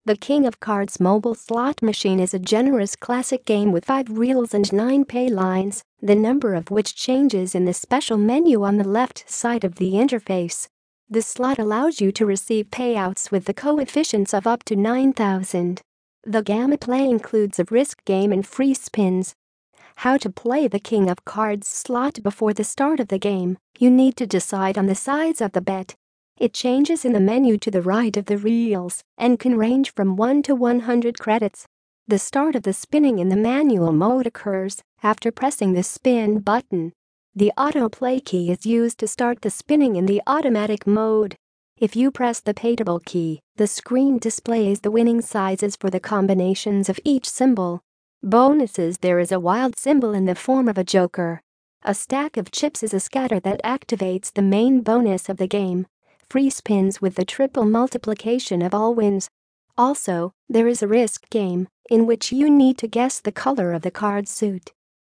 The King of Cards mobile slot machine is a generous classic game with 5 reels and 9 pay lines, the number of which changes in the special menu on the left side of the interface. The slot allows you to receive payouts with the coefficients of up to 9,000. The gameplay includes a risk game and free spins. How to play the King of Cards slot. Before the start of the game, you need to decide on the size of the bet. It changes in the menu to the right of the reels and can range from 1 to 100 credits. The start of the spinning in the manual mode occurs after pressing the spin button. The autoplay key is used to start the spinning in the automatic mode. If you press the payable key, the screen displays the winning sizes for the combinations of each symbol. Bonuses. There is a wild symbol in the form of a joker. A stack of chips is a scatter that activates the main bonus of the game. Free spins with the triple multiplication of all wins. Also, there is a risk game, in which you need to guess the color of the card suit.